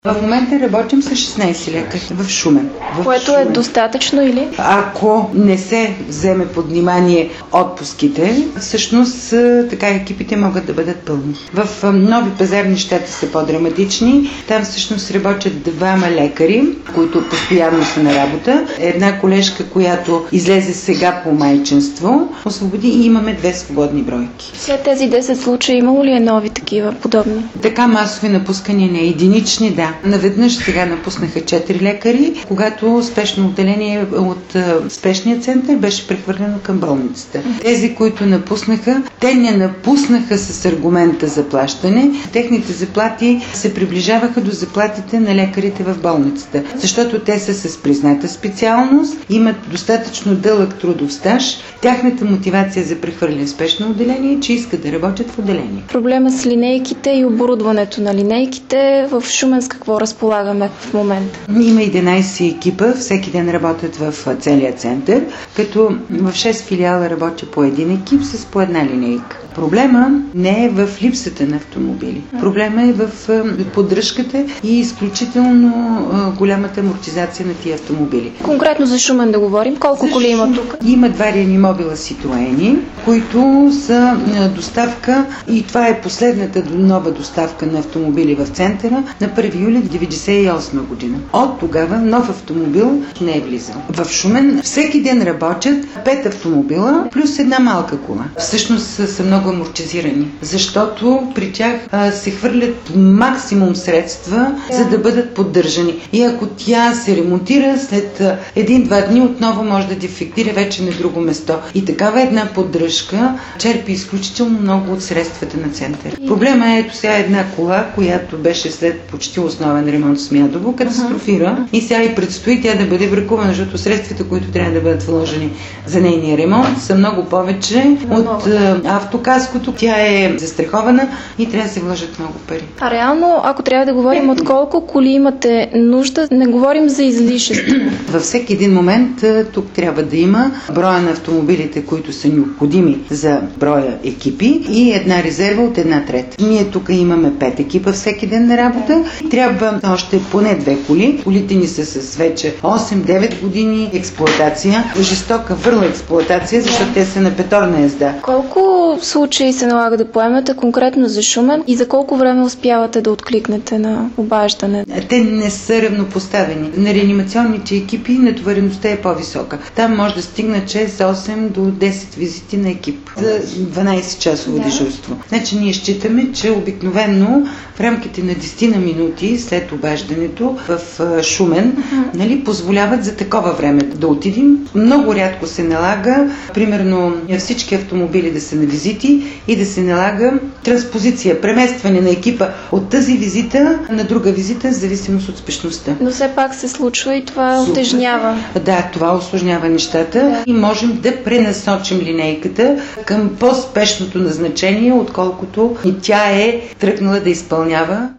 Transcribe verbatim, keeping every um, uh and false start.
В момента работим с шестнайсет лекари в Шумен. В Което Шумен. е достатъчно или? Ако не се вземе под внимание отпуските, всъщност така екипите могат да бъдат пълни. В Нови пазар нещата са по-драматични. Там всъщност работят двама лекари, които постоянно са на работа. Една колежка, която излезе сега по майчинство, освободи и имаме две свободни бройки. След тези десет случаи имало ли е нови такива подобни? Така масови напускания не, единични, да. Наведнъж сега напуснаха четири лекари, когато спешно отделение от спешния център беше прехвърлено към болницата. Тези, които напуснаха, те не напуснаха с аргумента за плащане. Техните заплати се приближаваха до заплатите на лекарите в болницата, защото те са с призната специалност, имат достатъчно дълъг трудов стаж. Тяхната мотивация за прехвърляне в спешно отделение е, че искат да работят в отделение. Проблема с линейките и оборудването на линейките в Шумен с какво разполагаме в момента? Има единайсет екипа, всеки ден работят в целия център, като в шест филиала работи по един екип с по една линейка. Проблема не е в липсата на автомобили. Проблема е в поддръжката и изключително голямата амортизация на тия автомобили. Конкретно за Шумен да говорим, колко за коли има тук? Има два реанимобила Citroën, които са доставка, и това е последната нова доставка на автомобили в центъра на първи юли деветдесет и осма година. От тогава нов автомобил не е влизал. В Шумен всеки ден работят пет автомобила плюс една малка кола. Всъщност са много амортизирани, защото при тях а, се хвърлят максимум средства, yeah. за да бъдат поддържани. И ако тя се ремонтира, след един-два дни отново може да дефектира вече на друго место. И такава една поддръжка черпи изключително много от средствата на център. Yeah. Проблема е, ето сега една кола, която беше след почти основен ремонт в Смядово, катастрофира uh-huh. и сега и предстои тя да бъде бракувана, защото средствата, които трябва да бъдат вложени за нейния ремонт, са много повече uh-huh. от а, автокаското. Тя е застрахована и трябва да се вложат много пари. А реално, ако трябва да говорим от колко коли имате нужда, не говорим за излишество. Във всеки един момент тук трябва да има броя на автомобилите, които са необходими за броя екипи и една резерва от една трета. Ние тук имаме пет екипа всеки ден на работа. Трябва още поне две коли. Колите ни са с вече осем-девет години експлоатация. Жестока върла експлоатация, защото те са на петорна езда. Колко случаи се налага да поемете конкретно за Шумен и за колко време успявате да откликнете на обаждане? Те не са равнопоставени. На реанимационните екипи натовареността е по-висока. Там може да стигнат шест-осем до десет визити на екип за дванайсет-часово да. дежурство. Значи ние считаме, че обикновено в рамките на десет на минути след обаждането в Шумен uh-huh. нали, позволяват за такова време да отидем. Много рядко се налага, примерно всички автомобили да са на визити и да се налага транспозиция, преместване на екипа от тази визита на друга визита, в зависимост от спешността. Но все пак се случва и това утежнява. Да, това усложнява нещата да. И можем да пренасочим линейката към по-спешното назначение, отколкото и тя е тръгнала да изпълнява.